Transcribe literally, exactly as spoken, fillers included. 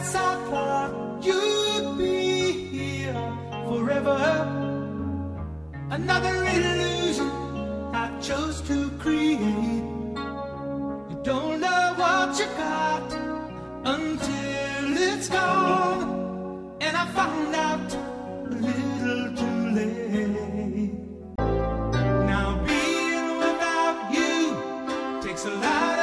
guess I thought you'd be here forever. Another illusion I chose to create. You don't know what you got until it's gone, and I found out a little too late. Now being without you takes a lot